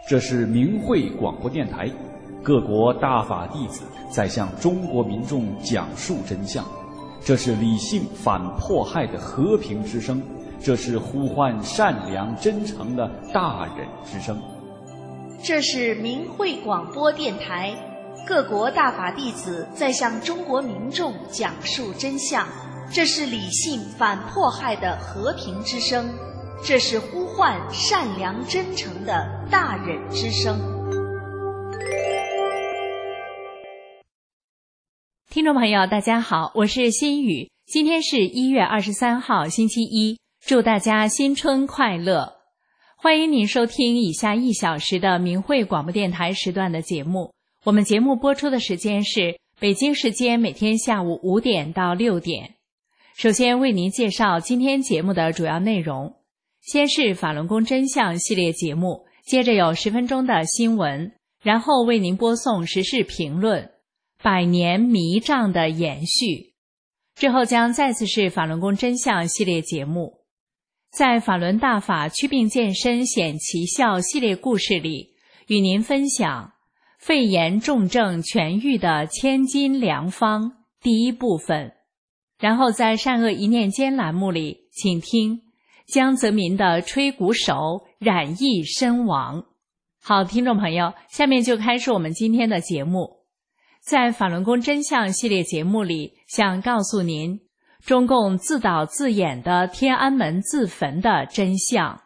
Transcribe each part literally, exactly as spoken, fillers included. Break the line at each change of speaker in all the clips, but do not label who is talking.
这是明慧广播电台，各国大法弟子在向中国民众讲述真相。这是理性反迫害的和平之声，这是呼唤善良真诚的大忍之声。
这是明慧广播电台，各国大法弟子在向中国民众讲述真相。这是理性反迫害的和平之声，这是呼唤善良真诚的大忍之声。
听众朋友大家好，我是心雨，今天是一月二十三号星期一，祝大家新春快乐。欢迎您收听以下一小时的明慧广播电台时段的节目。我们节目播出的时间是北京时间每天下午五点到六点。首先为您介绍今天节目的主要内容，先是法轮功真相系列节目，接着有十分钟的新闻，然后为您播送时事评论，百年迷障的延续，之后将再次是法轮功真相系列节目。在法轮大法祛病健身显奇效系列故事里，与您分享肺炎重症痊愈的千金良方第一部分。然后在善恶一念间栏目里，请听江泽民的吹鼓手染疫身亡。好，听众朋友，下面就开始我们今天的节目。在法轮功真相系列节目里，想告诉您中共自导自演的天安门自焚的真相。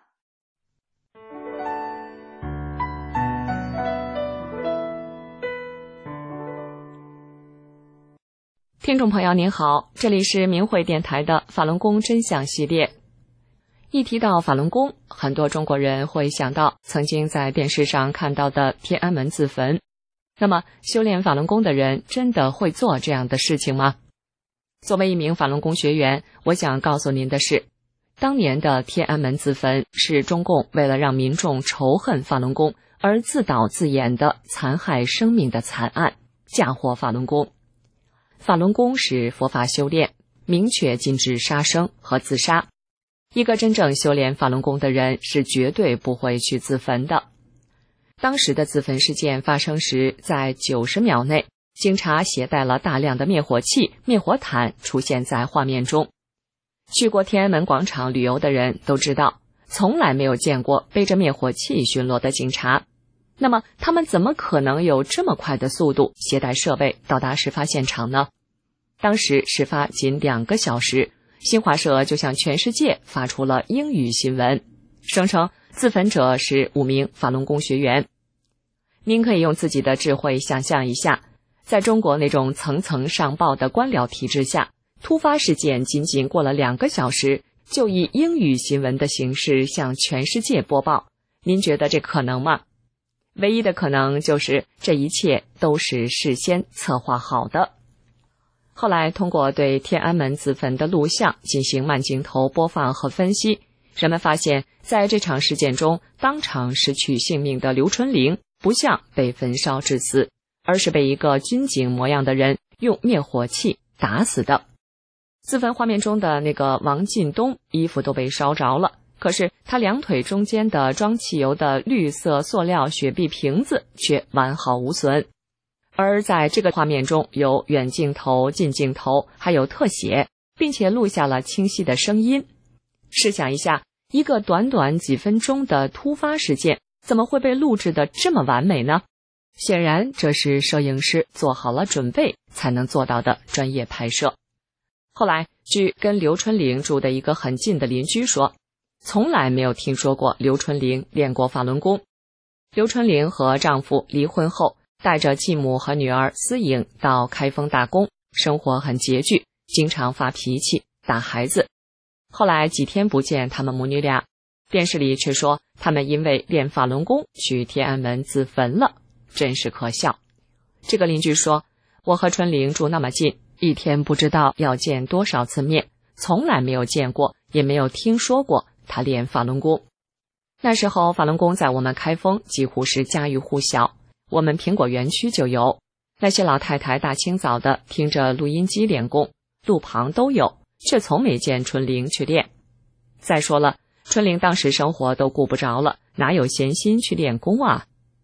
听众朋友您好，这里是明慧电台的法轮功真相系列。一提到法轮功，很多中国人会想到曾经在电视上看到的天安门自焚。那么修炼法轮功的人真的会做这样的事情吗？作为一名法轮功学员，我想告诉您的是，当年的天安门自焚是中共为了让民众仇恨法轮功而自导自演的残害生命的惨案，嫁祸法轮功。法轮功是佛法修炼，明确禁止杀生和自杀。一个真正修炼法轮功的人是绝对不会去自焚的。当时的自焚事件发生时，在九十秒内，警察携带了大量的灭火器、灭火毯出现在画面中。去过天安门广场旅游的人都知道，从来没有见过背着灭火器巡逻的警察。那么他们怎么可能有这么快的速度携带设备到达事发现场呢？当时事发仅两个小时，新华社就向全世界发出了英语新闻，声称自焚者是五名法轮功学员。您可以用自己的智慧想象一下，在中国那种层层上报的官僚体制下，突发事件仅仅过了两个小时，就以英语新闻的形式向全世界播报，您觉得这可能吗？唯一的可能就是这一切都是事先策划好的。后来通过对天安门自焚的录像进行慢镜头播放和分析，人们发现在这场事件中当场失去性命的刘春玲不像被焚烧致死，而是被一个军警模样的人用灭火器打死的。自焚画面中的那个王进东衣服都被烧着了，可是他两腿中间的装汽油的绿色塑料雪碧瓶子却完好无损。而在这个画面中有远镜头、近镜头，还有特写，并且录下了清晰的声音。试想一下，一个短短几分钟的突发事件，怎么会被录制得这么完美呢？显然这是摄影师做好了准备才能做到的专业拍摄。后来据跟刘春玲住的一个很近的邻居说，从来没有听说过刘春玲练过法轮功。刘春玲和丈夫离婚后，带着继母和女儿思颖到开封打工，生活很拮据，经常发脾气打孩子。后来几天不见他们母女俩，电视里却说他们因为练法轮功去天安门自焚了，真是可笑。这个邻居说，我和春玲住那么近，一天不知道要见多少次面，从来没有见过，也没有听说过他练法轮功。那时候法轮功在我们开封几乎是家喻户晓，我们苹果园区就有，那些老太太大清早的听着录音机练功，路旁都有，却从没见春玲去练。再说了，春玲当时生活都顾不着了，哪有闲心去练功啊？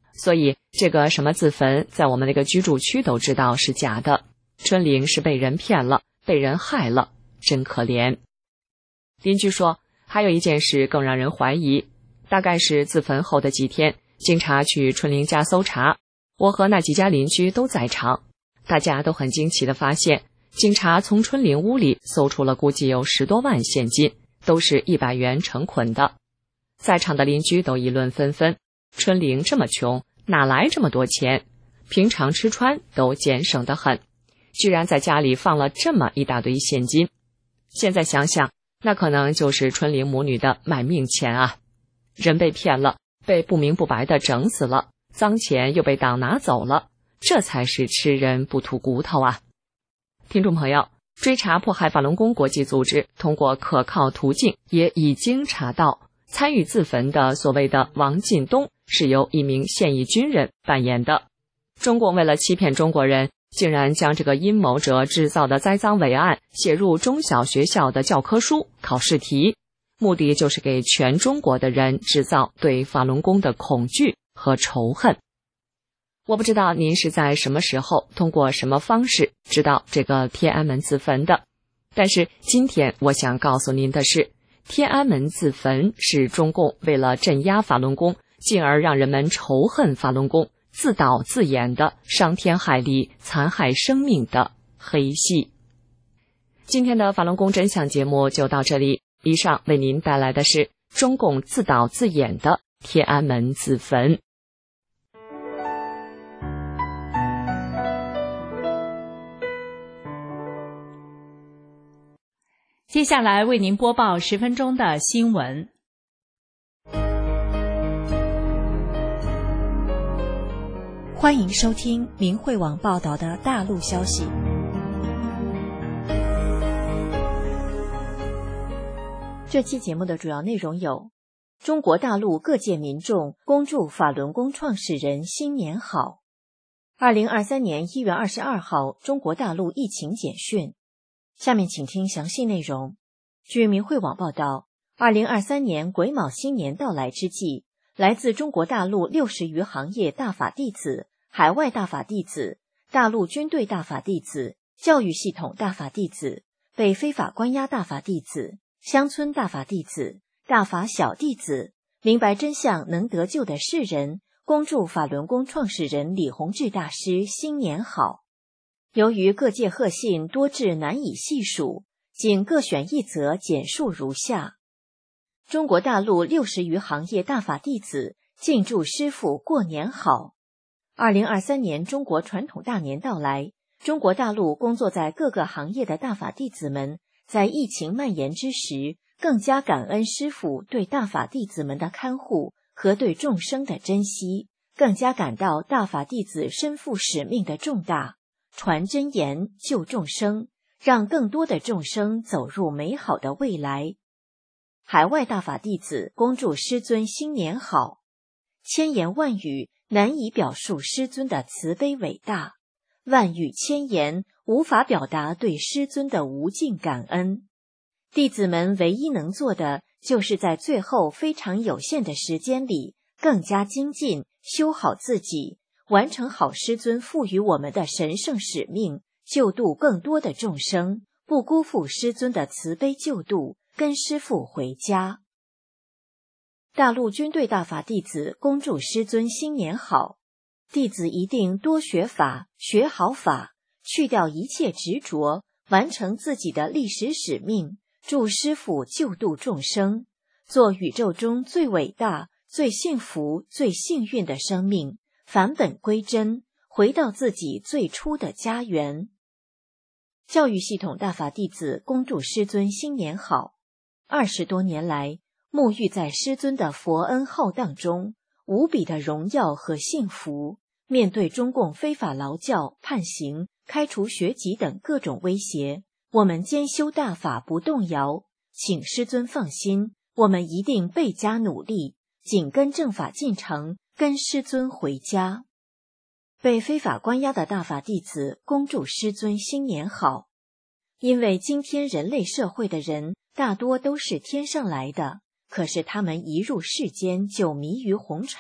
所以这个什么自焚在我们那个居住区都知道是假的。春玲是被人骗了，被人害了，真可怜。邻居说，还有一件事更让人怀疑，大概是自焚后的几天，警察去春玲家搜查，我和那几家邻居都在场，大家都很惊奇地发现，警察从春玲屋里搜出了估计有十多万现金，都是一百元成捆的。在场的邻居都议论纷纷，春玲这么穷，哪来这么多钱？平常吃穿都俭省得很，居然在家里放了这么一大堆现金。现在想想，那可能就是春玲母女的卖命钱啊！人被骗了，被不明不白的整死了，脏钱又被党拿走了，这才是吃人不吐骨头啊！听众朋友，追查迫害法轮功国际组织通过可靠途径也已经查到，参与自焚的所谓的王进东是由一名现役军人扮演的。中共为了欺骗中国人，竟然将这个阴谋者制造的栽赃伪案写入中小学校的教科书、考试题，目的就是给全中国的人制造对法轮功的恐惧和仇恨。我不知道您是在什么时候通过什么方式知道这个天安门自焚的，但是今天我想告诉您的是，天安门自焚是中共为了镇压法轮功，进而让人们仇恨法轮功，自导自演的伤天害理、残害生命的黑戏。今天的法轮功真相节目就到这里，以上为您带来的是中共自导自演的天安门自焚。
接下来为您播报十分钟的新闻。
欢迎收听明慧网报道的大陆消息。这期节目的主要内容有：中国大陆各界民众恭祝法轮功创始人新年好。二零二三年一月二十二号，中国大陆疫情简讯。下面请听详细内容。据明慧网报道，二零二三年癸卯新年到来之际，来自中国大陆六十余行业大法弟子、海外大法弟子、大陆军队大法弟子、教育系统大法弟子、被非法关押大法弟子、乡村大法弟子、大法小弟子，明白真相能得救的世人，恭祝法轮功创始人李洪志大师新年好。由于各界贺信多至难以细数，仅各选一则简述如下：中国大陆六十余行业大法弟子敬祝师父过年好。二零二三年中国传统大年到来，中国大陆工作在各个行业的大法弟子们，在疫情蔓延之时，更加感恩师父对大法弟子们的看护和对众生的珍惜，更加感到大法弟子身负使命的重大，传真言救众生，让更多的众生走入美好的未来。海外大法弟子恭祝师尊新年好。千言万语难以表述师尊的慈悲伟大，万语千言无法表达对师尊的无尽感恩。弟子们唯一能做的，就是在最后非常有限的时间里，更加精进，修好自己，完成好师尊赋予我们的神圣使命，救度更多的众生，不辜负师尊的慈悲救度，跟师父回家。大陆军队大法弟子恭祝师尊新年好。弟子一定多学法，学好法，去掉一切执着，完成自己的历史使命，助师父救度众生，做宇宙中最伟大、最幸福、最幸运的生命，返本归真，回到自己最初的家园。教育系统大法弟子恭祝师尊新年好。二十多年来，沐浴在师尊的佛恩浩荡中，无比的荣耀和幸福。面对中共非法劳教、判刑、开除学籍等各种威胁，我们兼修大法不动摇，请师尊放心，我们一定倍加努力，紧跟正法进程，跟师尊回家。被非法关押的大法弟子恭祝师尊新年好。因为今天人类社会的人大多都是天上来的，可是他们一入世间就迷于红尘，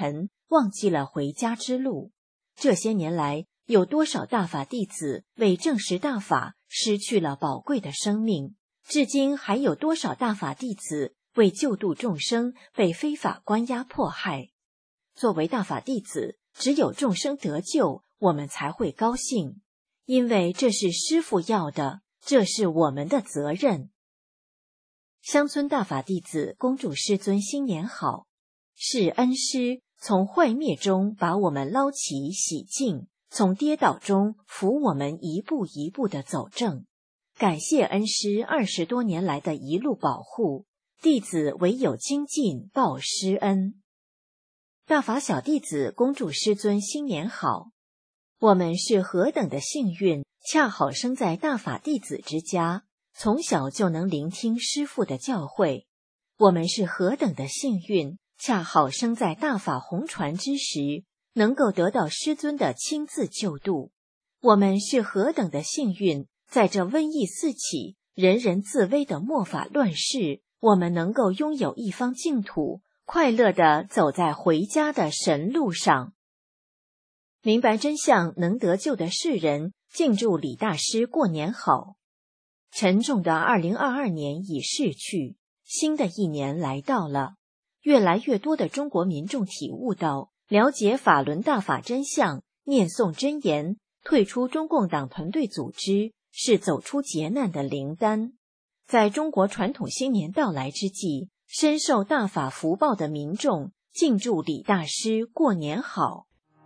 忘记了回家之路。这些年来，有多少大法弟子为证实大法失去了宝贵的生命？至今还有多少大法弟子为救度众生被非法关押迫害？作为大法弟子，只有众生得救，我们才会高兴，因为这是师父要的，这是我们的责任。乡村大法弟子恭祝师尊新年好，是恩师从坏灭中把我们捞起洗净，从跌倒中扶我们一步一步地走正。感谢恩师二十多年来的一路保护，弟子唯有精进报师恩。大法小弟子恭祝师尊新年好。我们是何等的幸运，恰好生在大法弟子之家，从小就能聆听师父的教诲。我们是何等的幸运，恰好生在大法弘传之时，能够得到师尊的亲自救度。我们是何等的幸运，在这瘟疫四起、人人自危的末法乱世，我们能够拥有一方净土，快乐地走在回家的神路上。明白真相能得救的世人，敬祝李大师过年好。沉重的二零二二年已逝去，新的一年来到了。越来越多的中国民众体悟到，了解法轮大法真相，念诵真言，退出中共党团队组织，是走出劫难的灵丹。在中国传统新年到来之际，深受大法福报的民众敬祝李大师过年好。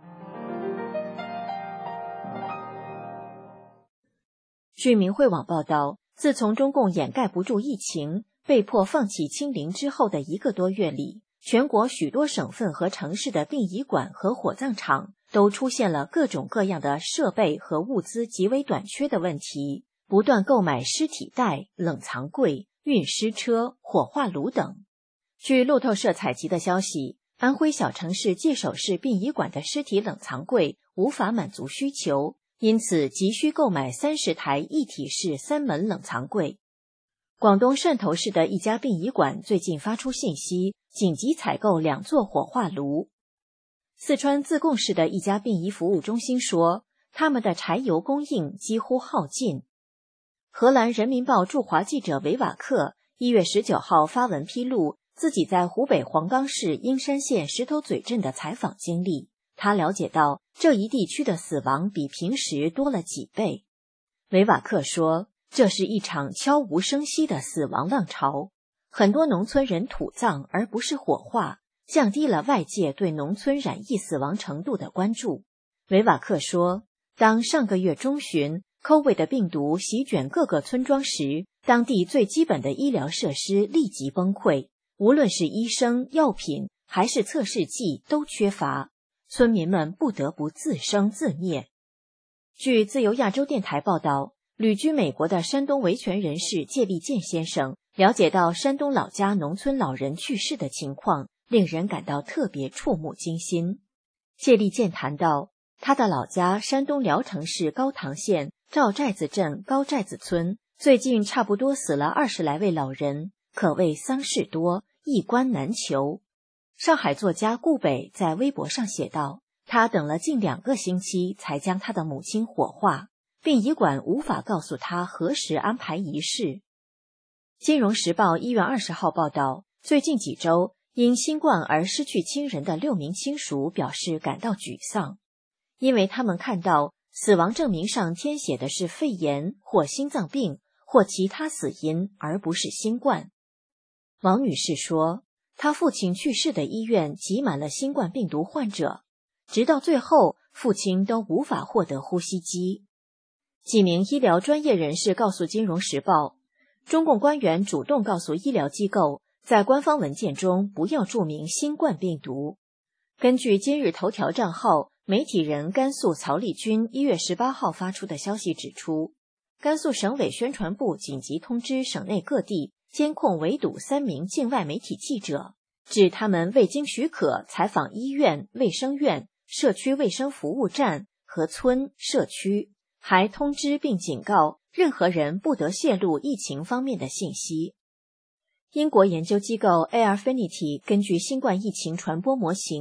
据明慧网报道，自从中共掩盖不住疫情，被迫放弃清零之后的一个多月里，全国许多省份和城市的殡仪馆和火葬场都出现了各种各样的设备和物资极为短缺的问题，不断购买尸体袋、冷藏柜、运尸车、火化炉等。据路透社采集的消息，安徽小城市界首市殡仪馆的尸体冷藏柜无法满足需求，因此急需购买三十台一体式三门冷藏柜。广东汕头市的一家殡仪馆最近发出信息，紧急采购两座火化炉。四川自贡市的一家殡仪服务中心说，他们的柴油供应几乎耗尽。荷兰人民报驻华记者维瓦克一月十九号发文披露自己在湖北黄冈市英山县石头嘴镇的采访经历。他了解到这一地区的死亡比平时多了几倍。维瓦克说，这是一场悄无声息的死亡浪潮，很多农村人土葬而不是火化，降低了外界对农村染疫死亡程度的关注。维瓦克说，当上个月中旬 COVID 的病毒席卷各个村庄时，当地最基本的医疗设施立即崩溃，无论是医生、药品还是测试剂都缺乏，村民们不得不自生自灭。据自由亚洲电台报道，旅居美国的山东维权人士谢立健先生了解到山东老家农村老人去世的情况，令人感到特别触目惊心。谢立健谈到，他的老家山东聊城市高唐县赵寨子镇高寨子村最近差不多死了二十来位老人，可谓丧事多，一棺难求。上海作家顾北在微博上写道，他等了近两个星期才将他的母亲火化，殡仪馆无法告诉他何时安排仪式。金融时报一月二十号报道，最近几周因新冠而失去亲人的六名亲属表示感到沮丧，因为他们看到死亡证明上填写的是肺炎或心脏病或其他死因，而不是新冠。王女士说，她父亲去世的医院挤满了新冠病毒患者，直到最后父亲都无法获得呼吸机。几名医疗专业人士告诉《金融时报》，中共官员主动告诉医疗机构，在官方文件中不要注明新冠病毒。根据今日头条账号媒体人甘肃曹立军一月十八号发出的消息指出，甘肃省委宣传部紧急通知省内各地监控围堵三名境外媒体记者，指他们未经许可采访医院、卫生院、社区卫生服务站和村社区，还通知并警告任何人不得泄露疫情方面的信息。英国研究机构 Airfinity 根据新冠疫情传播模型，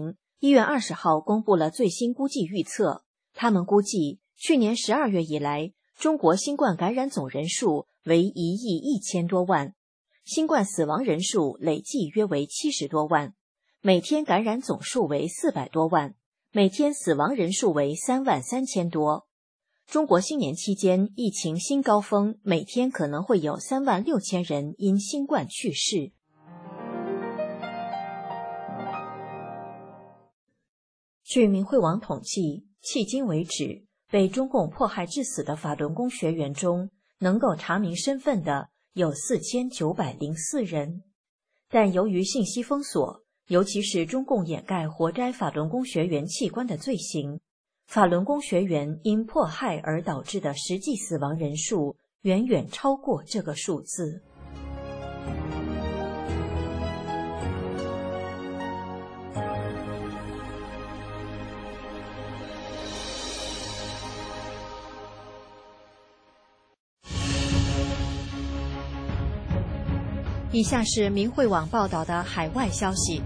一月二十号公布了最新估计预测，他们估计去年十二月以来，中国新冠感染总人数为一亿一千多万，新冠死亡人数累计约为七十多万，每天感染总数为四百多万，每天死亡人数为三万三千多。中国新年期间疫情新高峰，每天可能会有三万六千人因新冠去世。据明慧网统计，迄今为止，被中共迫害致死的法轮功学员中，能够查明身份的有四千九百零四人。但由于信息封锁，尤其是中共掩盖活摘法轮功学员器官的罪行，法轮功学员因迫害而导致的实际死亡人数远远超过这个数字。以下是明慧网报道的海外消息，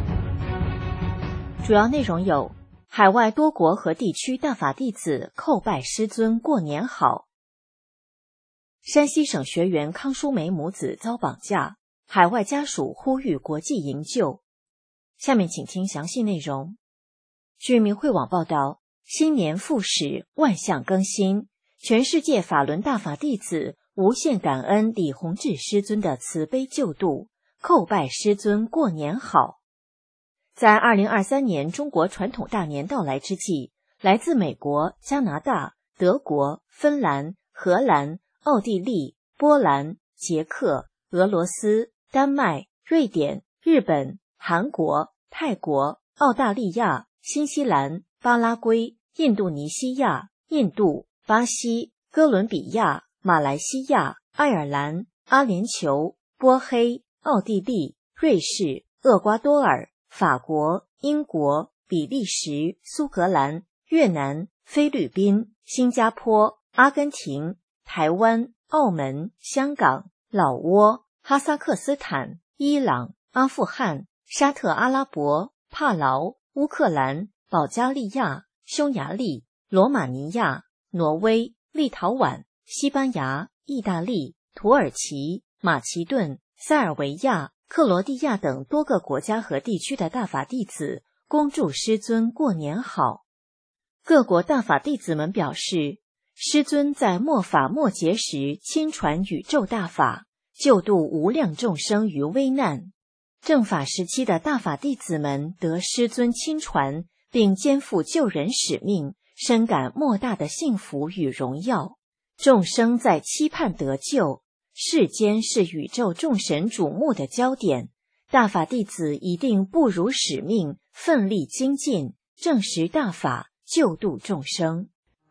主要内容有：海外多国和地区大法弟子叩拜师尊过年好；山西省学员康淑梅母子遭绑架，海外家属呼吁国际营救。下面请听详细内容。据明慧网报道，新年复始，万象更新，全世界法轮大法弟子无限感恩李洪志师尊的慈悲救度，叩拜师尊过年好。在二零二三年中国传统大年到来之际，来自美国、加拿大、德国、芬兰、荷兰、奥地利、波兰、捷克、俄罗斯、丹麦、瑞典、日本、韩国、泰国、澳大利亚、新西兰、巴拉圭、印度尼西亚、印度、巴西、哥伦比亚、马来西亚、爱尔兰、阿联酋、波黑、奥地利、瑞士、厄瓜多尔、法国、英国、比利时、苏格兰、越南、菲律宾、新加坡、阿根廷、台湾、澳门、香港、老挝、哈萨克斯坦、伊朗、阿富汗、沙特阿拉伯、帕劳、乌克兰、保加利亚、匈牙利、罗马尼亚、挪威、立陶宛、西班牙、意大利、土耳其、马其顿、塞尔维亚、克罗地亚等多个国家和地区的大法弟子恭祝师尊过年好。各国大法弟子们表示，师尊在末法末劫时亲传宇宙大法，救度无量众生于危难。正法时期的大法弟子们得师尊亲传，并肩负救人使命，深感莫大的幸福与荣耀。众生在期盼得救，世间是宇宙众神瞩目的焦点，大法弟子一定不辱使命，奋力精进，证实大法，救度众生。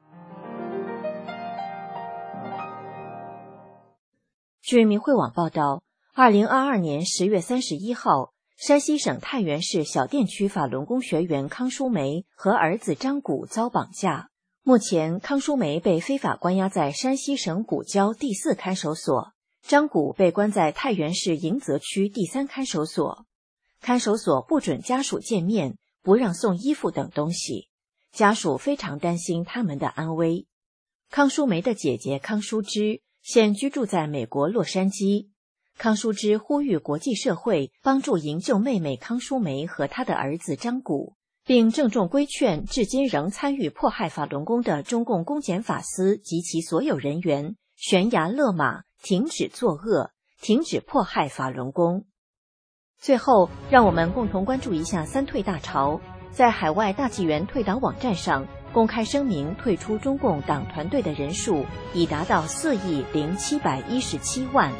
据明慧网报道，二零二二年十月三十一号，山西省太原市小店区法轮功学员康淑梅和儿子张谷遭绑架。目前，康淑梅被非法关押在山西省古郊第四看守所，张谷被关在太原市迎泽区第三看守所。看守所不准家属见面，不让送衣服等东西，家属非常担心他们的安危。康淑梅的姐姐康淑芝现居住在美国洛杉矶。康淑芝呼吁国际社会帮助营救妹妹康淑梅和她的儿子张谷，并郑重规劝至今仍参与迫害法轮功的中共公检法司及其所有人员悬崖勒马，停止作恶，停止迫害法轮功。最后，让我们共同关注一下三退大潮。在海外大纪元退党网站上公开声明，退出中共党团队的人数已达到四亿零七百一十七万。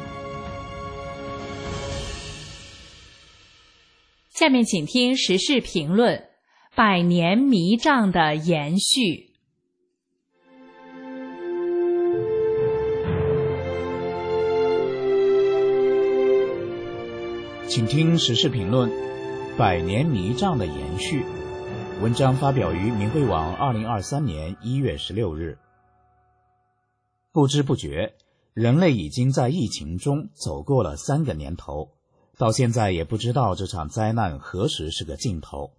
下面请听时事评论：百年迷障的延续。
请听时事评论：百年迷障的延续。文章发表于明慧网二零二三年一月十六日。不知不觉，人类已经在疫情中走过了三个年头，到现在也不知道这场灾难何时是个尽头。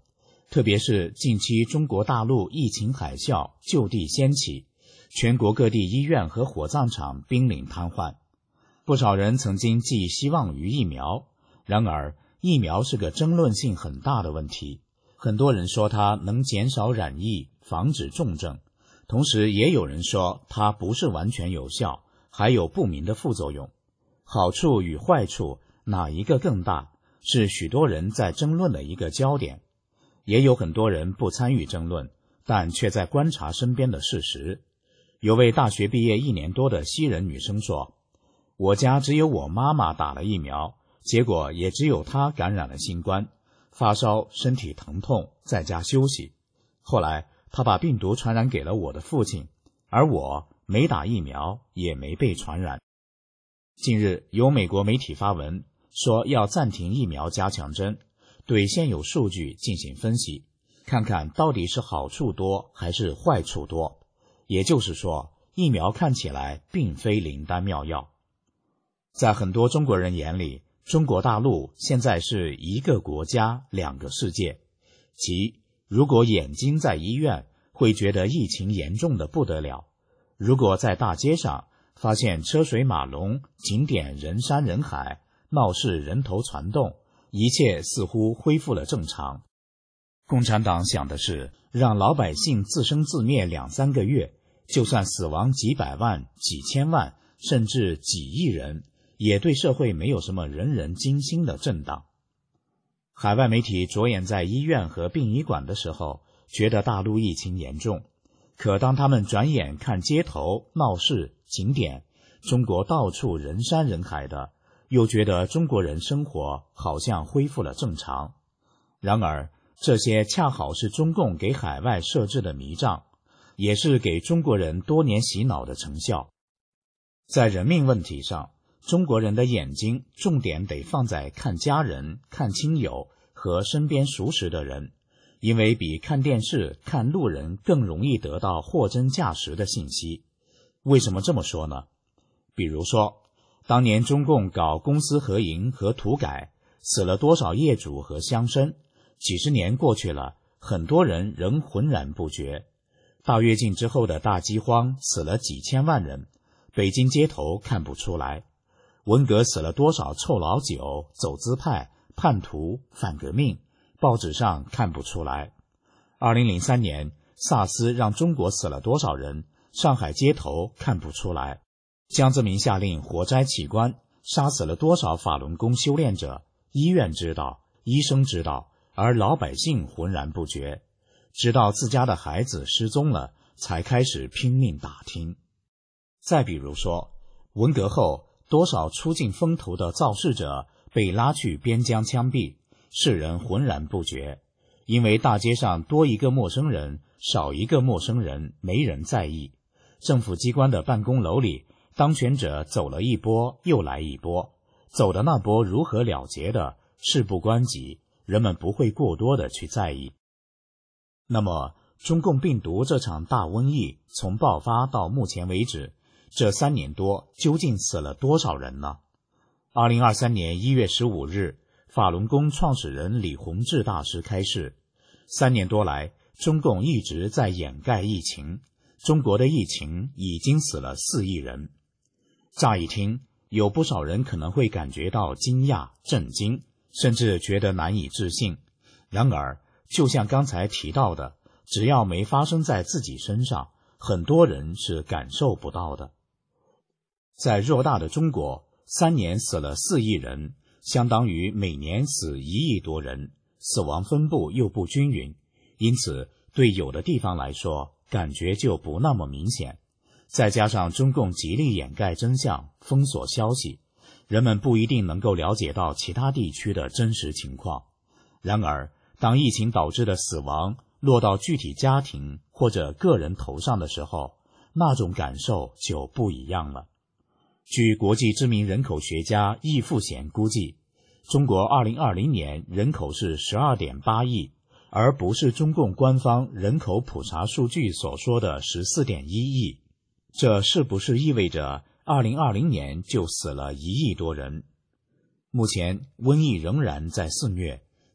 特别是近期中国大陆疫情海啸就地掀起，全国各地医院和火葬场濒临瘫痪。不少人曾经寄希望于疫苗，然而疫苗是个争论性很大的问题。很多人说它能减少染疫，防止重症，同时也有人说它不是完全有效，还有不明的副作用。好处与坏处哪一个更大，是许多人在争论的一个焦点。也有很多人不参与争论，但却在观察身边的事实。有位大学毕业一年多的西人女生说，我家只有我妈妈打了疫苗，结果也只有她感染了新冠，发烧，身体疼痛，在家休息。后来她把病毒传染给了我的父亲，而我没打疫苗，也没被传染。近日有美国媒体发文说要暂停疫苗加强针，对现有数据进行分析，看看到底是好处多还是坏处多。也就是说，疫苗看起来并非灵丹妙药。在很多中国人眼里，中国大陆现在是一个国家两个世界。即如果眼睛在医院，会觉得疫情严重的不得了；如果在大街上发现车水马龙，景点人山人海，闹市人头攒动，一切似乎恢复了正常。共产党想的是让老百姓自生自灭两三个月，就算死亡几百万、几千万，甚至几亿人，也对社会没有什么人人惊心的震荡。海外媒体着眼在医院和殡仪馆的时候，觉得大陆疫情严重，可当他们转眼看街头、闹市、景点，中国到处人山人海的，又觉得中国人生活好像恢复了正常。然而，这些恰好是中共给海外设置的迷障，也是给中国人多年洗脑的成效。在人命问题上，中国人的眼睛重点得放在看家人、看亲友和身边熟识的人，因为比看电视、看路人更容易得到货真价实的信息。为什么这么说呢？比如说，当年中共搞公私合营和土改，死了多少业主和乡绅，几十年过去了，很多人仍浑然不觉。大跃进之后的大饥荒，死了几千万人，北京街头看不出来。文革死了多少臭老九、走资派、叛徒、反革命，报纸上看不出来。二零零三年 SARS 让中国死了多少人，上海街头看不出来。江泽民下令火灾起关，杀死了多少法轮功修炼者，医院知道，医生知道，而老百姓浑然不觉。直到自家的孩子失踪了，才开始拼命打听。再比如说，文革后多少出尽风头的造势者被拉去边疆枪毙，世人浑然不觉，因为大街上多一个陌生人，少一个陌生人，没人在意。政府机关的办公楼里，当权者走了一波又来一波，走的那波如何了结的，事不关己，人们不会过多的去在意。那么中共病毒这场大瘟疫从爆发到目前为止，这三年多究竟死了多少人呢？二零二三年一月十五日，法轮功创始人李洪志大师开示，三年多来，中共一直在掩盖疫情，中国的疫情已经死了四亿人。乍一听，有不少人可能会感觉到惊讶、震惊，甚至觉得难以置信。然而，就像刚才提到的，只要没发生在自己身上，很多人是感受不到的。在偌大的中国，三年死了四亿人，相当于每年死一亿多人，死亡分布又不均匀，因此对有的地方来说，感觉就不那么明显。再加上中共极力掩盖真相，封锁消息，人们不一定能够了解到其他地区的真实情况。然而，当疫情导致的死亡落到具体家庭或者个人头上的时候，那种感受就不一样了。据国际知名人口学家易富贤估计，中国二零二零年人口是 十二点八亿，而不是中共官方人口普查数据所说的 十四点一亿。这是不是意味着二零二零年就死了一亿多人？目前瘟疫仍然在肆虐，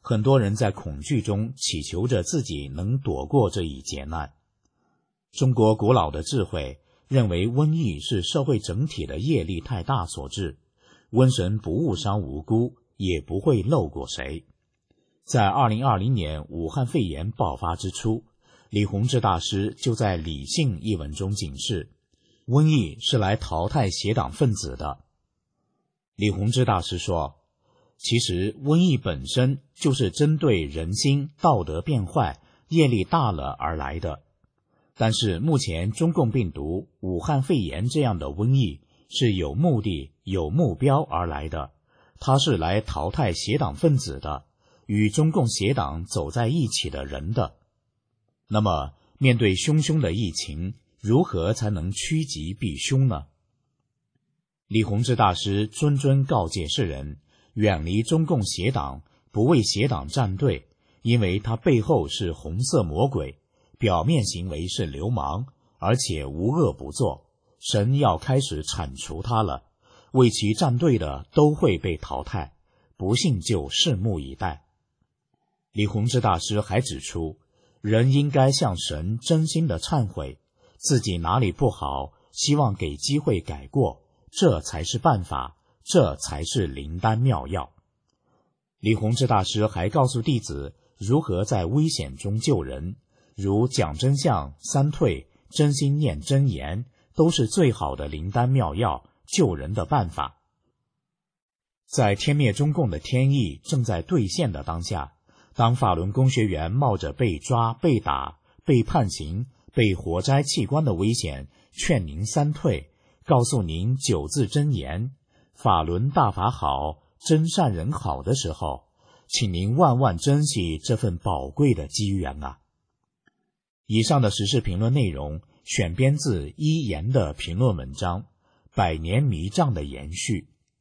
很多人在恐惧中祈求着自己能躲过这一劫难。中国古老的智慧认为瘟疫是社会整体的业力太大所致，瘟神不误伤无辜，也不会漏过谁。在二零二零年武汉肺炎爆发之初，李洪志大师就在《理性》一文中警示，瘟疫是来淘汰邪党分子的。李洪志大师说，其实瘟疫本身就是针对人心道德变坏、业力大了而来的。但是目前中共病毒、武汉肺炎这样的瘟疫是有目的、有目标而来的，它是来淘汰邪党分子的，与中共邪党走在一起的人的。那么，面对汹汹的疫情，如何才能趋吉避凶呢？李洪志大师谆谆告诫世人，远离中共邪党，不为邪党站队，因为他背后是红色魔鬼，表面行为是流氓，而且无恶不作，神要开始铲除他了，为其站队的都会被淘汰，不信就拭目以待。李洪志大师还指出，人应该向神真心的忏悔，自己哪里不好，希望给机会改过，这才是办法，这才是灵丹妙药。李洪志大师还告诉弟子如何在危险中救人，如讲真相、三退、真心念真言，都是最好的灵丹妙药，救人的办法。在天灭中共的天意正在兑现的当下，当法轮功学员冒着被抓、被打、被判刑、被活摘器官的危险，劝您三退，告诉您九字真言，法轮大法好，真善人好的时候，请您万万珍惜这份宝贵的机缘啊！以上的时事评论内容选编自一言的评论文章《百年迷障的延续》。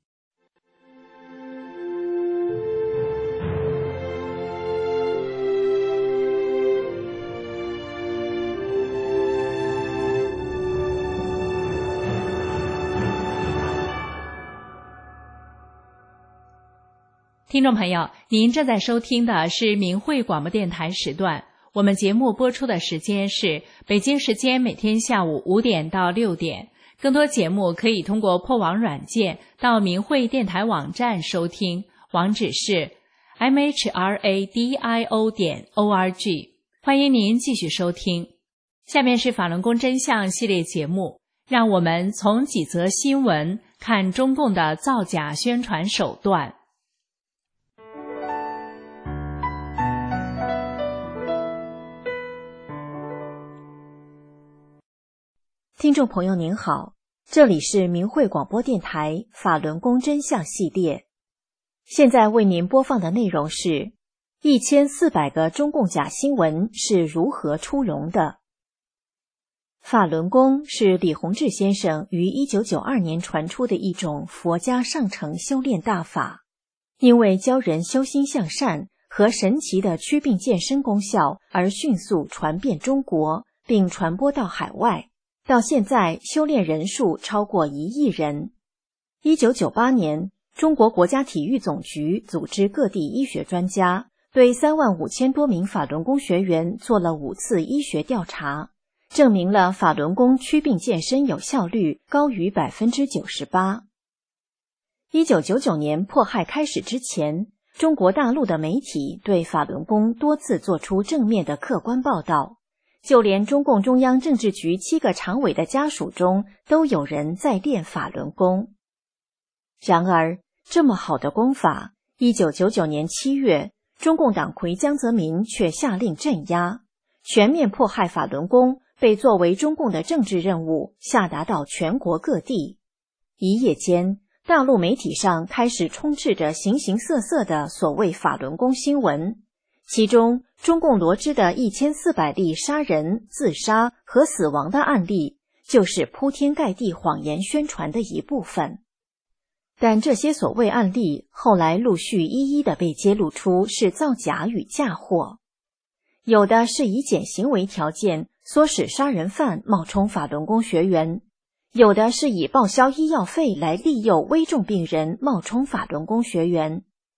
听众朋友，您正在收听的是明慧广播电台时段，我们节目播出的时间是北京时间每天下午五点到六点。更多节目可以通过破网软件到明慧电台网站收听，网址是 m h r a d i o 点 o r g。欢迎您继续收听。下面是法轮功真相系列节目，让我们从几则新闻看中共的造假宣传手段。
听众朋友您好，这里是明慧广播电台法轮功真相系列，现在为您播放的内容是一千四百个中共假新闻是如何出笼的。法轮功是李洪志先生于一九九二年传出的一种佛家上乘修炼大法，因为教人修心向善和神奇的祛病健身功效而迅速传遍中国，并传播到海外。到现在，修炼人数超过一亿人。一九九八年，中国国家体育总局组织各地医学专家，对三万五千多名法轮功学员做了五次医学调查，证明了法轮功祛病健身有效率高于 百分之九十八。一九九九年迫害开始之前，中国大陆的媒体对法轮功多次做出正面的客观报道。就连中共中央政治局七个常委的家属中都有人在练法轮功。然而，这么好的功法，一九九九年七月，中共党魁江泽民却下令镇压，全面迫害法轮功被作为中共的政治任务下达到全国各地。一夜间，大陆媒体上开始充斥着形形色色的所谓法轮功新闻。其中，中共罗织的一千四百例杀人、自杀和死亡的案例，就是铺天盖地谎言宣传的一部分。但这些所谓案例后来陆续一一的被揭露出是造假与嫁祸。有的是以减刑为条件，唆使杀人犯冒充法轮功学员；有的是以报销医药费来利诱危重病人冒充法轮功学员。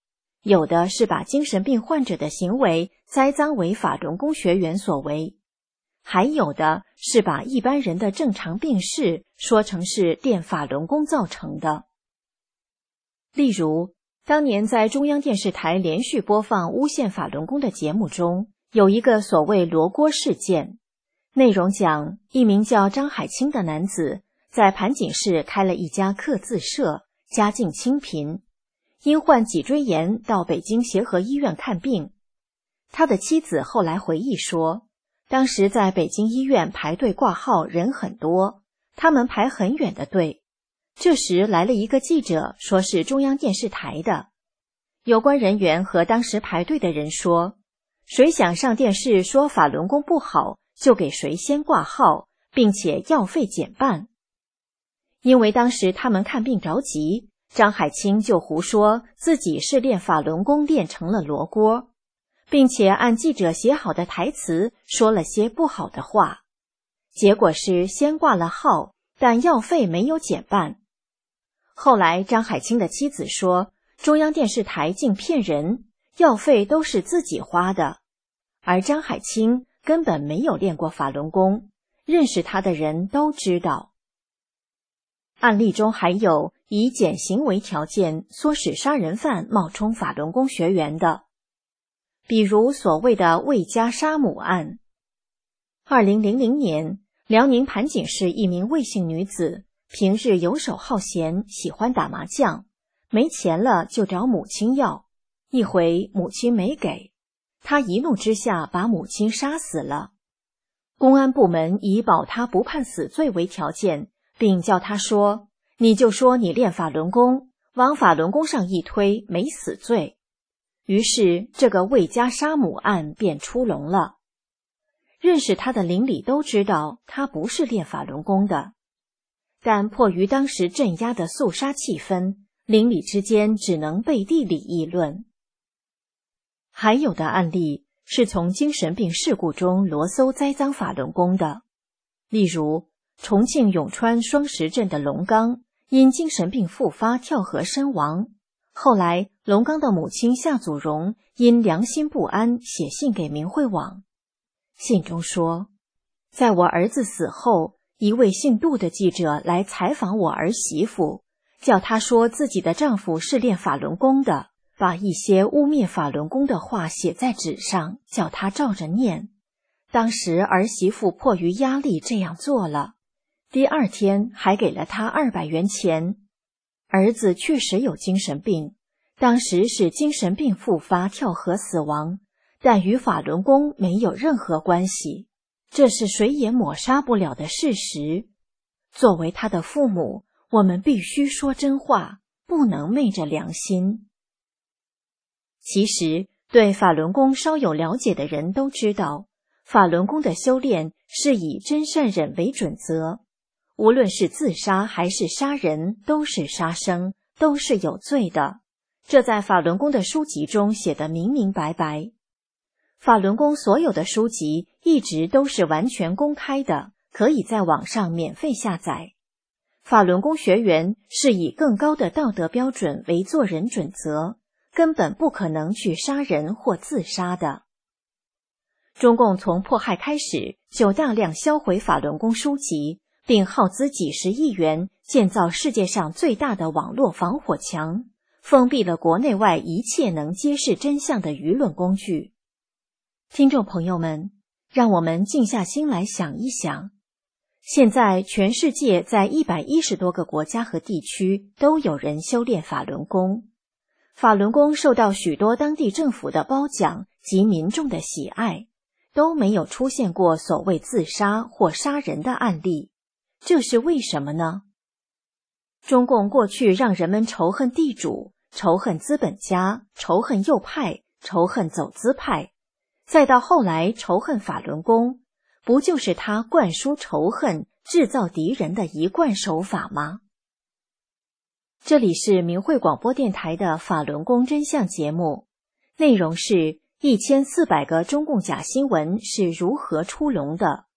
有的是把精神病患者的行为栽赃为法轮功学员所为，还有的是把一般人的正常病势说成是练法轮功造成的。例如，当年在中央电视台连续播放诬陷法轮功的节目中，有一个所谓罗锅事件，内容讲一名叫张海清的男子在盘锦市开了一家刻字社，家境清贫，因患脊椎炎到北京协和医院看病。他的妻子后来回忆说，当时在北京医院排队挂号人很多，他们排很远的队。这时来了一个记者，说是中央电视台的。有关人员和当时排队的人说，谁想上电视说法轮功不好，就给谁先挂号，并且药费减半。因为当时他们看病着急，张海清就胡说自己是练法轮功练成了罗锅，并且按记者写好的台词说了些不好的话。结果是先挂了号，但药费没有减半。后来张海清的妻子说，中央电视台竟骗人，药费都是自己花的，而张海清根本没有练过法轮功，认识他的人都知道。案例中还有以减刑为条件唆使杀人犯冒充法轮功学员的，比如所谓的魏家杀母案。二零零零年，辽宁盘锦市一名魏姓女子平日游手好闲，喜欢打麻将，没钱了就找母亲要，一回母亲没给，她一怒之下把母亲杀死了。公安部门以保她不判死罪为条件，并叫她说，你就说你练法轮功，往法轮功上一推，没死罪。于是这个魏家杀母案便出笼了。认识他的邻里都知道他不是练法轮功的，但迫于当时镇压的肃杀气氛，邻里之间只能背地里议论。还有的案例是从精神病事故中罗搜栽赃法轮功的，例如重庆永川双石镇的龙刚因精神病复发跳河身亡，后来龙刚的母亲夏祖荣因良心不安写信给明慧网，信中说，在我儿子死后，一位姓杜的记者来采访我儿媳妇，叫她说自己的丈夫是练法轮功的，把一些污蔑法轮功的话写在纸上，叫她照着念。当时儿媳妇迫于压力这样做了，第二天还给了她二百元钱。儿子确实有精神病，当时是精神病复发跳河死亡，但与法轮功没有任何关系，这是谁也抹杀不了的事实。作为他的父母，我们必须说真话，不能昧着良心。其实，对法轮功稍有了解的人都知道，法轮功的修炼是以真善忍为准则，无论是自杀还是杀人，都是杀生，都是有罪的。这在法轮功的书籍中写得明明白白。法轮功所有的书籍一直都是完全公开的，可以在网上免费下载。法轮功学员是以更高的道德标准为做人准则，根本不可能去杀人或自杀的。中共从迫害开始就大量销毁法轮功书籍，并耗资几十亿元建造世界上最大的网络防火墙，封闭了国内外一切能揭示真相的舆论工具。听众朋友们，让我们静下心来想一想，现在全世界在一百一十多个国家和地区都有人修炼法轮功，法轮功受到许多当地政府的褒奖及民众的喜爱，都没有出现过所谓自杀或杀人的案例，这是为什么呢？中共过去让人们仇恨地主，仇恨资本家，仇恨右派，仇恨走资派，再到后来仇恨法轮功，不就是他灌输仇恨、制造敌人的一贯手法吗？这里是明慧广播电台的法轮功真相节目，内容是一千四百个中共假新闻是如何出笼的。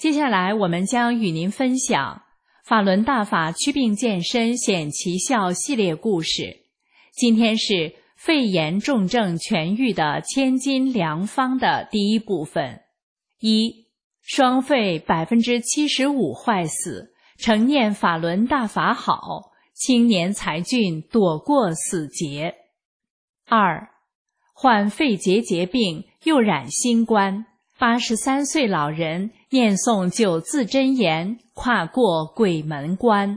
接下来我们将与您分享法轮大法祛病健身显奇效系列故事。今天是肺炎重症痊愈的千金良方的第一部分。一，双肺百分之七十五坏死，承念法轮大法好，青年才俊躲过死劫。二，患肺结节病又染新冠，八十三岁老人念诵九字真言，跨过鬼门关。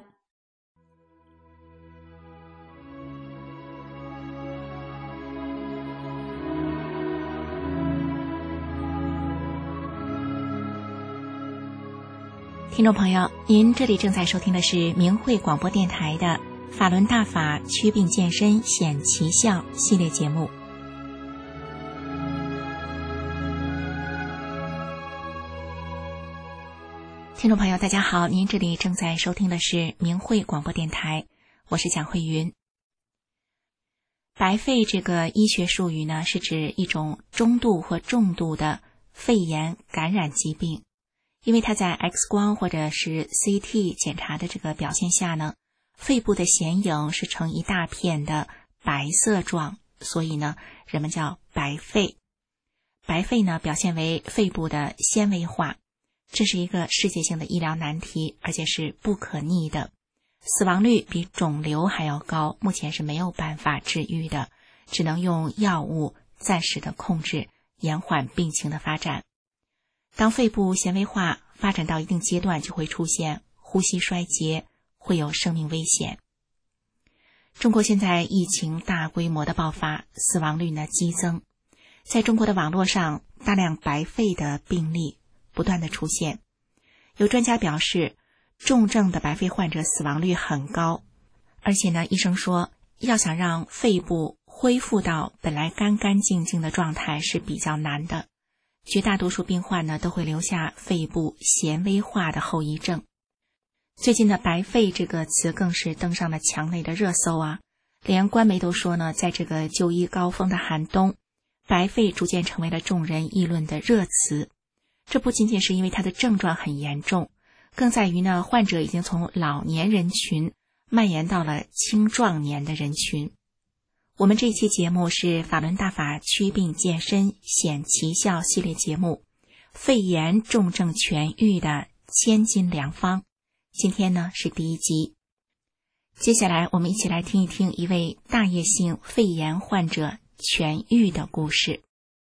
听众朋友，您这里正在收听的是明慧广播电台的法轮大法祛病健身显奇效系列节目。听众朋友大家好，您这里正在收听的是明慧广播电台，我是蒋慧云。白肺这个医学术语呢，是指一种中度或重度的肺炎感染疾病，因为它在 X 光或者是 C T 检查的这个表现下呢，肺部的显影是呈一大片的白色状，所以呢人们叫白肺。白肺呢表现为肺部的纤维化，这是一个世界性的医疗难题，而且是不可逆的，死亡率比肿瘤还要高，目前是没有办法治愈的，只能用药物暂时的控制，延缓病情的发展。当肺部纤维化发展到一定阶段，就会出现呼吸衰竭，会有生命危险。中国现在疫情大规模的爆发，死亡率呢激增，在中国的网络上，大量白肺的病例不断的出现。有专家表示，重症的白肺患者死亡率很高，而且呢，医生说要想让肺部恢复到本来干干净净的状态是比较难的。绝大多数病患呢都会留下肺部纤维化的后遗症。最近的白肺这个词更是登上了墙内的热搜啊，连官媒都说呢，在这个就医高峰的寒冬，白肺逐渐成为了众人议论的热词。这不仅仅是因为它的症状很严重，更在于呢，患者已经从老年人群蔓延到了青壮年的人群。我们这期节目是法轮大法祛病健身显奇效系列节目，肺炎重症痊愈的千金良方。今天呢是第一集。接下来我们一起来听一听一位大叶性肺炎患者痊愈的故事。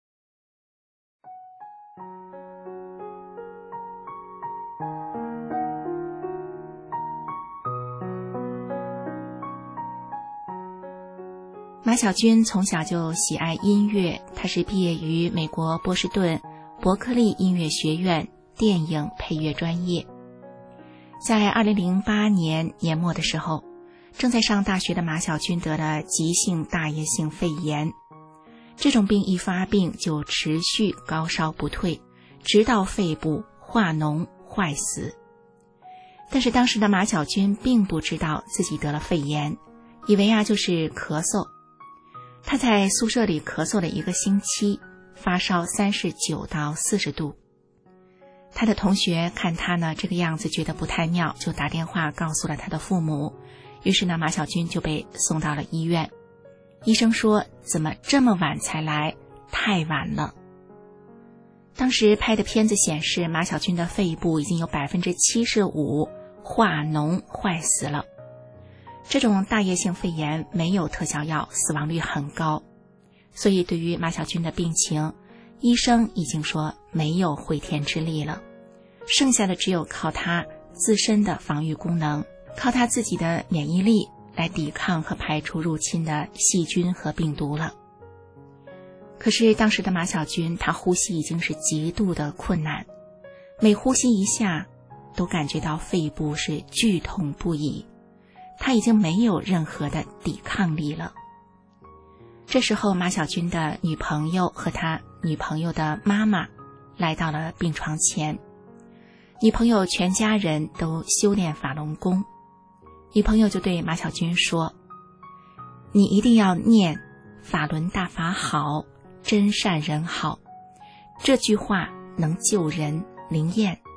马小军从小就喜爱音乐，他是毕业于美国波士顿伯克利音乐学院电影配乐专业。在二零零八年年末的时候，正在上大学的马小军得了急性大叶性肺炎。这种病一发病就持续高烧不退，直到肺部化脓坏死。但是当时的马小军并不知道自己得了肺炎，以为啊就是咳嗽。他在宿舍里咳嗽了一个星期，发烧三十九到四十度。他的同学看他呢这个样子觉得不太妙，就打电话告诉了他的父母。于是呢，马小军就被送到了医院。医生说，怎么这么晚才来？太晚了。当时拍的片子显示，马小军的肺部已经有百分之七十五化脓坏死了。这种大叶性肺炎没有特效药，死亡率很高，所以对于马小军的病情，医生已经说没有回天之力了，剩下的只有靠他自身的防御功能，靠他自己的免疫力来抵抗和排除入侵的细菌和病毒了。可是当时的马小军，他呼吸已经是极度的困难，每呼吸一下都感觉到肺部是剧痛不已，他已经没有任何的抵抗力了。这时候马小军的女朋友和他女朋友的妈妈来到了病床前，女朋友全家人都修炼法轮功。女朋友就对马小军说，你一定要念法轮大法好，真善人好，这句话能救人灵验，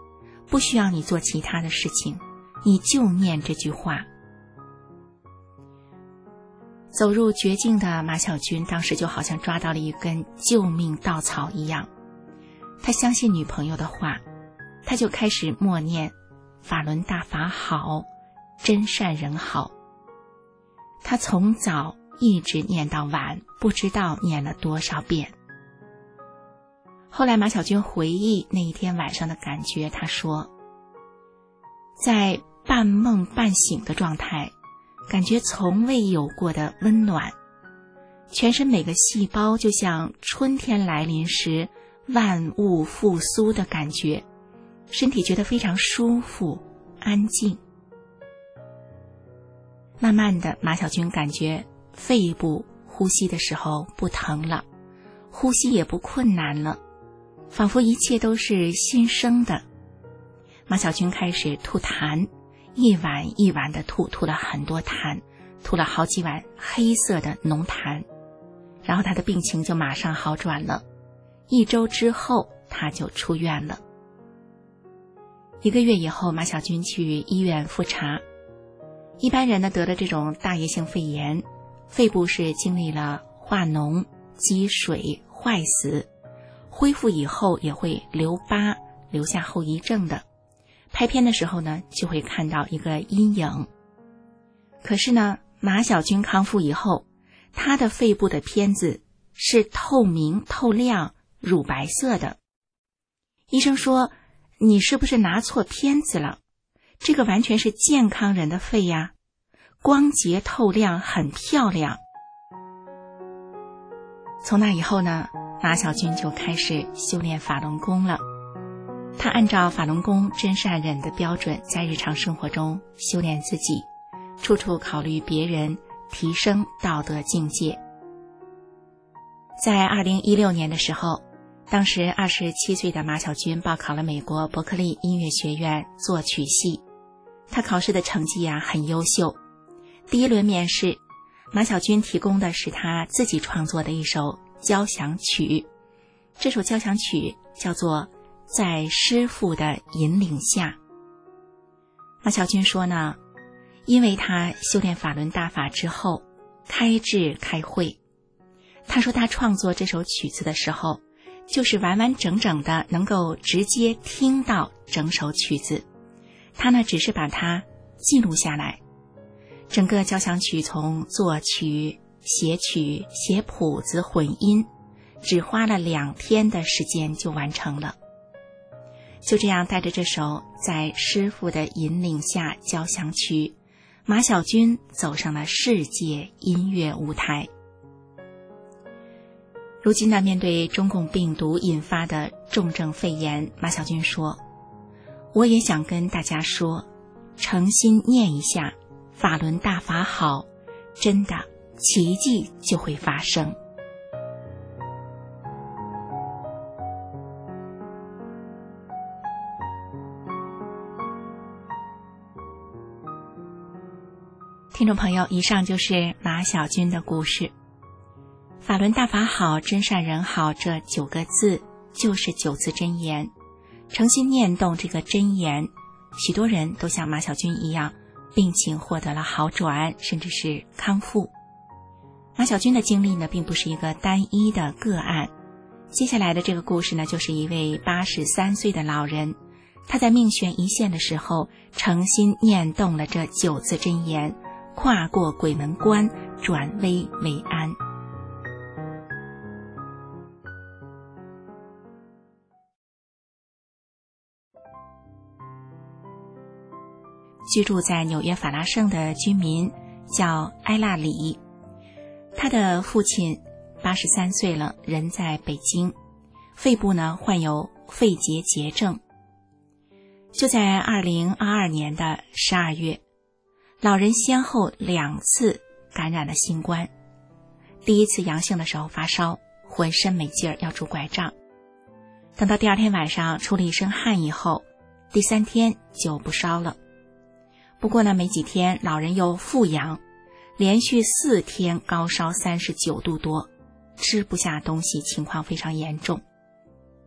不需要你做其他的事情，你就念这句话。走入绝境的马小军当时就好像抓到了一根救命稻草一样，他相信女朋友的话，他就开始默念法轮大法好，真善人好。他从早一直念到晚，不知道念了多少遍。后来马小军回忆那一天晚上的感觉，他说，在半梦半醒的状态，感觉从未有过的温暖，全身每个细胞就像春天来临时万物复苏的感觉，身体觉得非常舒服安静。慢慢的，马小军感觉肺部呼吸的时候不疼了，呼吸也不困难了，仿佛一切都是新生的。马小军开始吐痰，一碗一碗的吐，吐了很多痰，吐了好几碗黑色的浓痰，然后他的病情就马上好转了。一周之后他就出院了。一个月以后，马小军去医院复查。一般人呢得了这种大叶性肺炎，肺部是经历了化脓、积水、坏死，恢复以后也会留疤，留下后遗症的。拍片的时候呢，就会看到一个阴影。可是呢，马小军康复以后，他的肺部的片子是透明、透亮、乳白色的。医生说，你是不是拿错片子了？这个完全是健康人的肺呀，光洁透亮，很漂亮。从那以后呢，马小军就开始修炼法轮功了。他按照法轮功真善忍的标准，在日常生活中修炼自己，处处考虑别人，提升道德境界。在二零一六年的时候，当时二十七岁的马小军报考了美国伯克利音乐学院作曲系。他考试的成绩呀、啊、很优秀。第一轮面试，马小军提供的是他自己创作的一首交响曲，这首交响曲叫做《在师父的引领下》。马小军说呢，因为他修炼法轮大法之后，开智开慧。他说他创作这首曲子的时候，就是完完整整的能够直接听到整首曲子，他呢只是把它记录下来。整个交响曲从作曲、写曲、写谱子、混音，只花了两天的时间就完成了。就这样带着这首在师父的引领下交响曲，马小军走上了世界音乐舞台。如今呢，面对中共病毒引发的重症肺炎，马小军说，我也想跟大家说，诚心念一下法轮大法好，真的奇迹就会发生。听众朋友，以上就是马小军的故事。法轮大法好，真善人好，这九个字就是九字真言。诚心念动这个真言，许多人都像马小军一样，病情获得了好转，甚至是康复。马小军的经历呢，并不是一个单一的个案。接下来的这个故事呢，就是一位八十三岁的老人，他在命悬一线的时候，诚心念动了这九字真言，跨过鬼门关，转危为安。居住在纽约法拉盛的居民叫埃拉里，他的父亲八十三岁了，人在北京，肺部呢患有肺结节症。就在二零二二年的十二月，老人先后两次感染了新冠。第一次阳性的时候发烧，浑身没劲儿，要拄拐杖。等到第二天晚上出了一身汗以后，第三天就不烧了。不过呢，没几天老人又复阳，连续四天高烧三十九度多，吃不下东西，情况非常严重。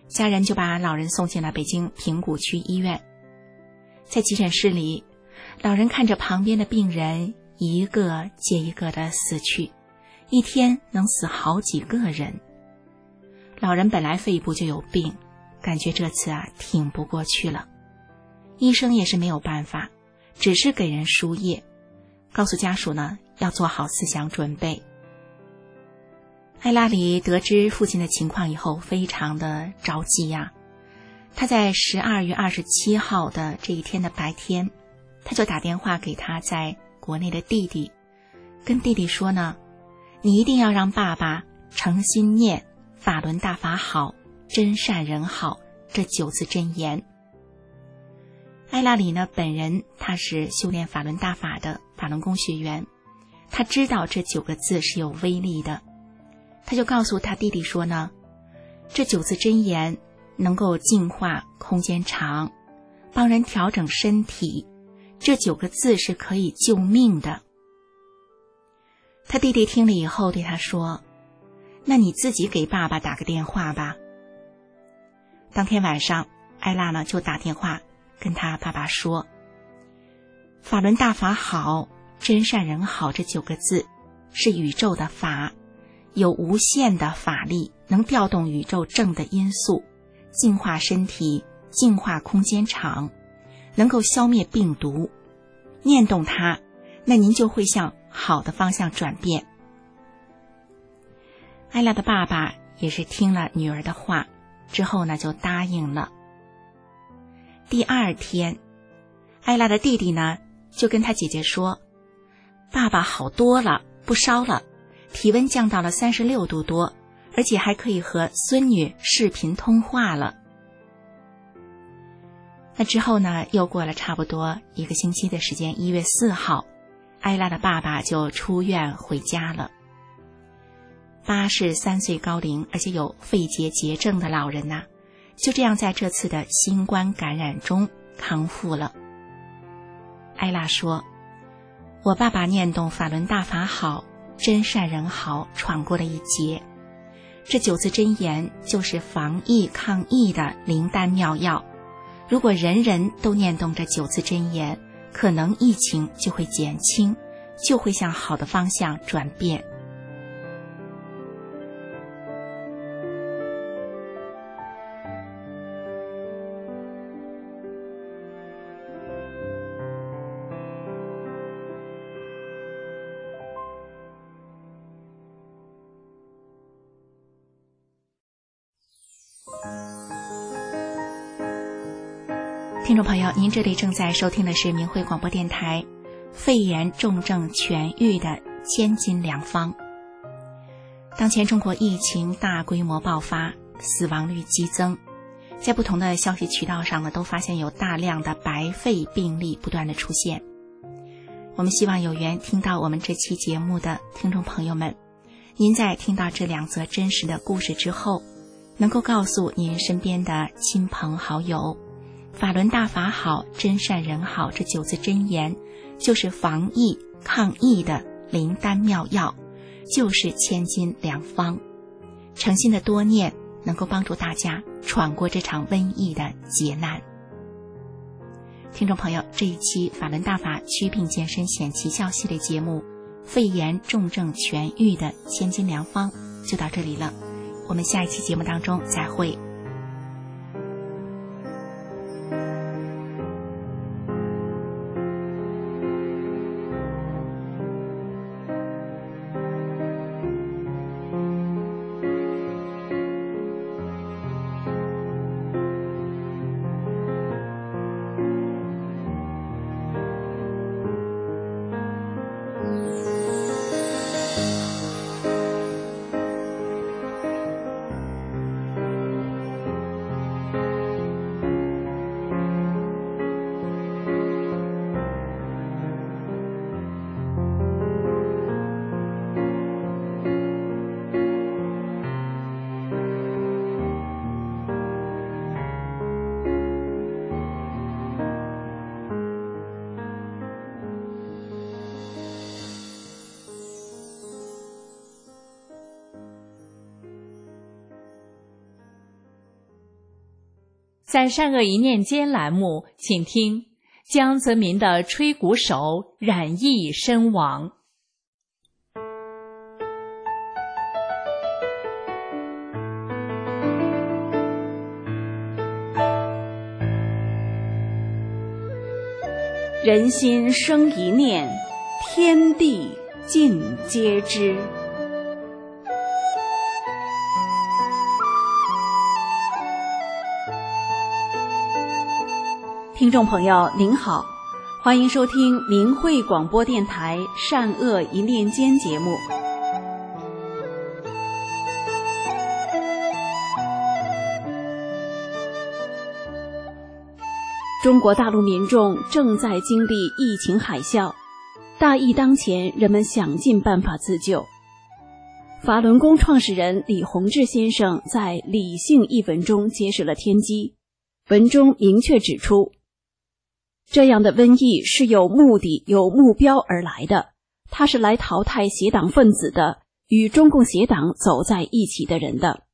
家人就把老人送进了北京平谷区医院。在急诊室里，老人看着旁边的病人一个接一个的死去，一天能死好几个人。老人本来肺部就有病，感觉这次啊挺不过去了。医生也是没有办法，只是给人输液，告诉家属呢要做好思想准备。艾拉里得知父亲的情况以后，非常的着急呀。他在十二月二十七号的这一天的白天，他就打电话给他在国内的弟弟，跟弟弟说呢，你一定要让爸爸诚心念法轮大法好，真善人好这九字真言。艾拉里呢本人他是修炼法轮大法的法轮功学员，他知道这九个字是有威力的，他就告诉他弟弟说呢，这九字真言能够净化空间场，帮人调整身体，这九个字是可以救命的。他弟弟听了以后对他说，那你自己给爸爸打个电话吧。当天晚上，艾拉呢就打电话跟他爸爸说，法轮大法好，真善人好这九个字是宇宙的法，有无限的法力，能调动宇宙正的因素，净化身体，净化空间场，能够消灭病毒。念动它，那您就会向好的方向转变。艾拉的爸爸也是听了女儿的话之后呢，就答应了。第二天，艾拉的弟弟呢就跟他姐姐说，爸爸好多了，不烧了，体温降到了三十六度多，而且还可以和孙女视频通话了。那之后呢，又过了差不多一个星期的时间，一月四号，艾拉的爸爸就出院回家了。八十三岁高龄，而且有肺结节症的老人呐、啊，就这样在这次的新冠感染中康复了。艾拉说，我爸爸念动法轮大法好，真善人好，闯过了一劫。这九字真言就是防疫抗疫的灵丹妙药，如果人人都念动这九字真言，可能疫情就会减轻，就会向好的方向转变。听众朋友，您这里正在收听的是明慧广播电台肺炎重症痊愈的千金良方。当前中国疫情大规模爆发，死亡率激增，在不同的消息渠道上呢，都发现有大量的白肺病例不断的出现。我们希望有缘听到我们这期节目的听众朋友们，您在听到这两则真实的故事之后，能够告诉您身边的亲朋好友，法轮大法好，真善人好这九字真言就是防疫抗疫的灵丹妙药，就是千金良方。诚心的多念，能够帮助大家闯过这场瘟疫的劫难。听众朋友，这一期法轮大法祛病健身显奇效系列节目肺炎重症痊愈的千金良方就到这里了，我们下一期节目当中再会。
在善恶一念间栏目，请听江泽民的吹鼓手染疫身亡。
人心生一念，天地尽皆知。听众朋友您好，欢迎收听明慧广播电台善恶一念间节目。中国大陆民众正在经历疫情海啸，大疫当前，人们想尽办法自救。法轮功创始人李洪志先生在《理性》一文中揭示了天机，文中明确指出，这样的瘟疫是有目的、有目标而来的，它是来淘汰邪党分子的，与中共邪党走在一起的人的。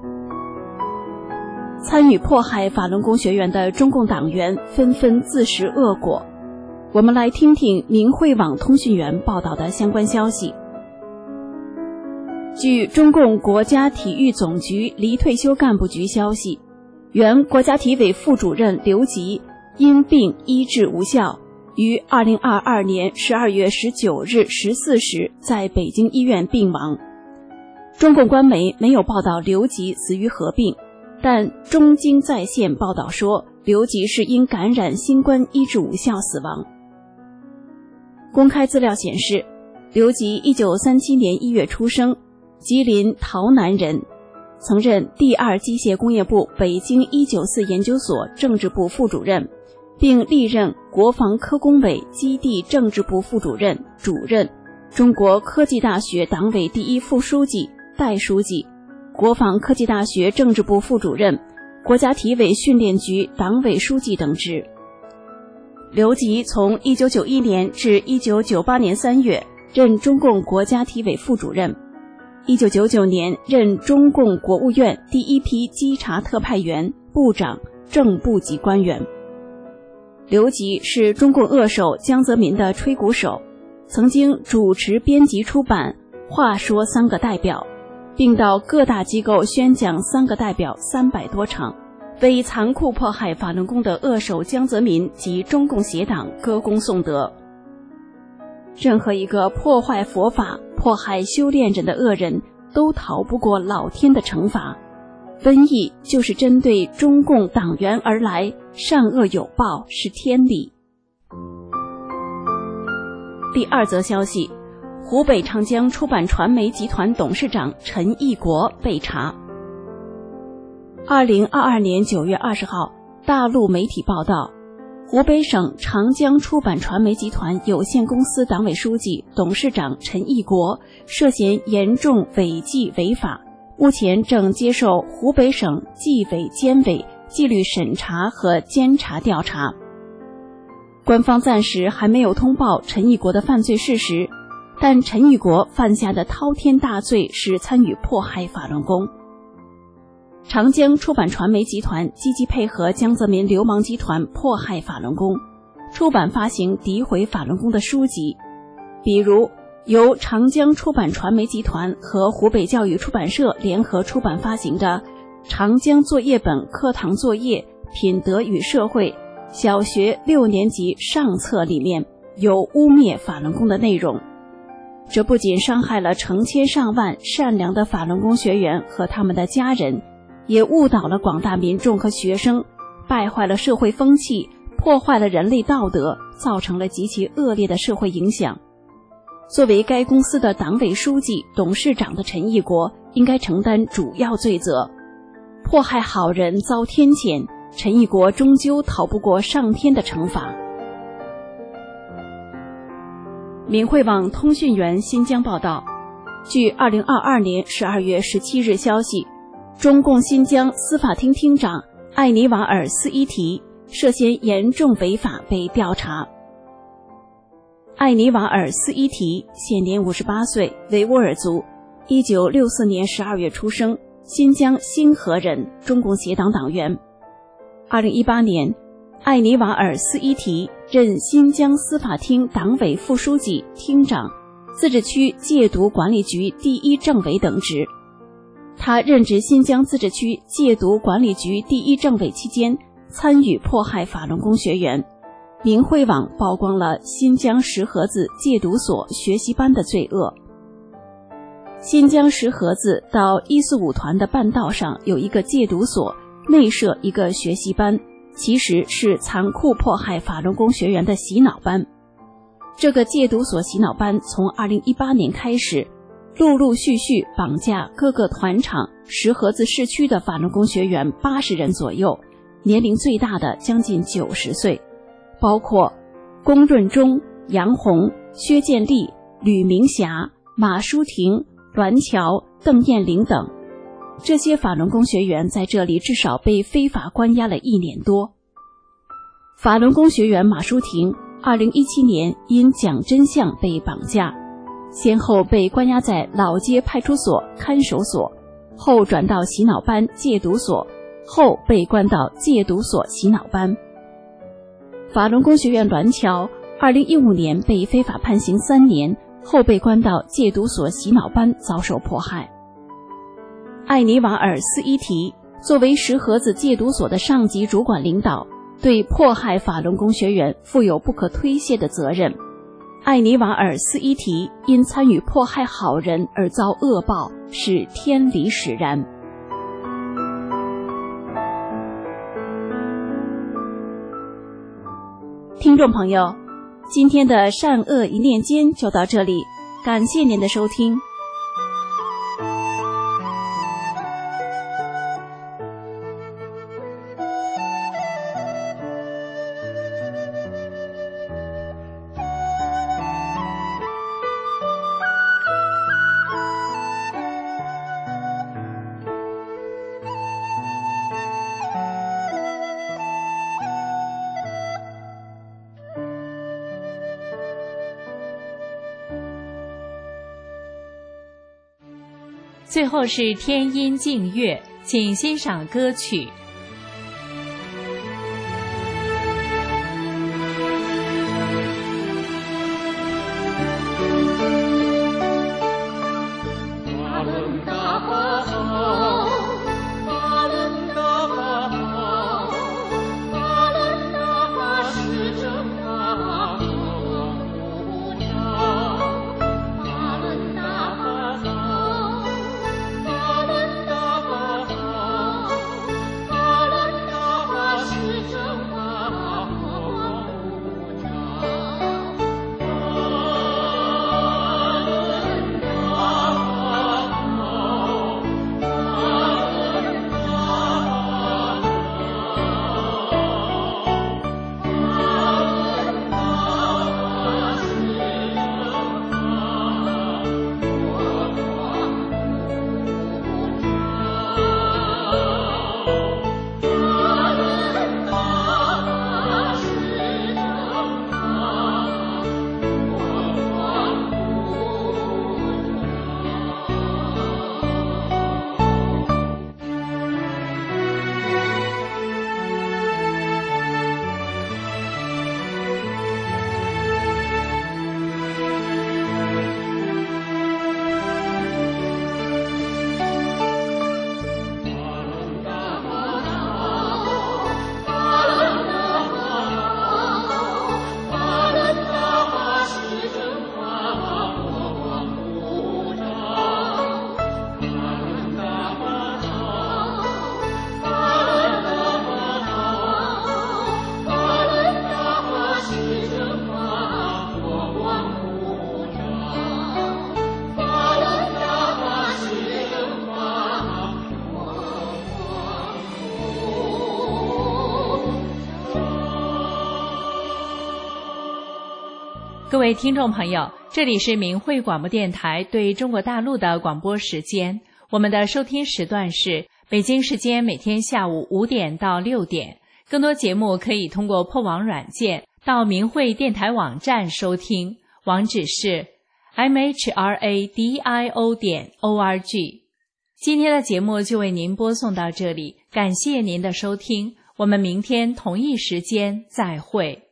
参与迫害法轮功学员的中共党员纷纷自食恶果。我们来听听明慧网通讯员报道的相关消息。据中共国家体育总局离退休干部局消息，原国家体委副主任刘吉因病医治无效，于二零二二年十二月十九日十四时在北京医院病亡。中共官媒没有报道刘吉死于何病，但中京在线报道说，刘吉是因感染新冠医治无效死亡。公开资料显示，刘吉一九三七年一月出生，吉林洮南人，曾任第二机械工业部北京一九四研究所政治部副主任，并历任国防科工委基地政治部副主任、主任，中国科技大学党委第一副书记、代书记，国防科技大学政治部副主任，国家体委训练局党委书记等职。刘吉从一九九一年至一九九八年三月任中共国家体委副主任，一九九九年任中共国务院第一批稽查特派员、部长、正部级官员。刘吉是中共恶手江泽民的吹鼓手，曾经主持编辑出版《话说三个代表》，并到各大机构宣讲三个代表三百多场，为残酷迫害法轮功的恶手江泽民及中共邪党歌功颂德。任何一个破坏佛法、迫害修炼人的恶人，都逃不过老天的惩罚。瘟疫就是针对中共党员而来，善恶有报，是天理。第二则消息，湖北长江出版传媒集团董事长陈义国被查。二零二二年九月二十号，大陆媒体报道，湖北省长江出版传媒集团有限公司党委书记、董事长陈义国涉嫌严重违纪违法，目前正接受湖北省纪委监委纪律审查和监察调查。官方暂时还没有通报陈义国的犯罪事实，但陈义国犯下的滔天大罪是参与迫害法轮功。长江出版传媒集团积极配合江泽民流氓集团迫害法轮功，出版发行诋毁法轮功的书籍，比如由长江出版传媒集团和湖北教育出版社联合出版发行的《长江作业本课堂作业品德与社会》小学六年级上册里面有污蔑法轮功的内容。这不仅伤害了成千上万善良的法轮功学员和他们的家人，也误导了广大民众和学生，败坏了社会风气，破坏了人类道德，造成了极其恶劣的社会影响。作为该公司的党委书记、董事长的陈义国应该承担主要罪责。迫害好人遭天谴，陈义国终究逃不过上天的惩罚。明慧网通讯员新疆报道，据二零二二年十二月十七日消息，中共新疆司法厅厅长艾尼瓦尔斯伊提涉嫌严重违法被调查。艾尼瓦尔斯伊提现年五十八岁，维吾尔族，一九六四年十二月出生，新疆新河人，中共邪党党员。 二零一八年，艾尼瓦尔斯伊提任新疆司法厅党委副书记、厅长、自治区戒毒管理局第一政委等职。他任职新疆自治区戒毒管理局第一政委期间，参与迫害法轮功学员。明慧网曝光了新疆石河子戒毒所学习班的罪恶。新疆石河子到一四五团的半道上有一个戒毒所，内设一个学习班，其实是残酷迫害法轮功学员的洗脑班。这个戒毒所洗脑班从二零一八年开始，陆陆续续绑架各个团场石河子市区的法轮功学员八十人左右，年龄最大的将近九十岁，包括龚润忠、杨红、薛建立、吕明霞、马淑婷、栾桥、邓艳玲等。这些法轮功学员在这里至少被非法关押了一年多。法轮功学员马淑婷二零一七年因讲真相被绑架，先后被关押在老街派出所看守所，后转到洗脑班戒毒所，后被关到戒毒所洗脑班。法轮功学员栾桥二零一五年被非法判刑三年，后被关到戒毒所洗脑班遭受迫害。艾尼瓦尔斯伊提作为石河子戒毒所的上级主管领导，对迫害法轮功学员负有不可推卸的责任。艾尼瓦尔斯伊提因参与迫害好人而遭恶报，是天理使然。听众朋友，今天的善恶一念间就到这里，感谢您的收听。
最后是天音静乐，请欣赏歌曲。各位听众朋友，这里是明慧广播电台对中国大陆的广播时间，我们的收听时段是北京时间每天下午五点到六点。更多节目可以通过破网软件到明慧电台网站收听，网址是 m h r a d i o 点 o r g。今天的节目就为您播送到这里，感谢您的收听。 我们明天同一时间再会。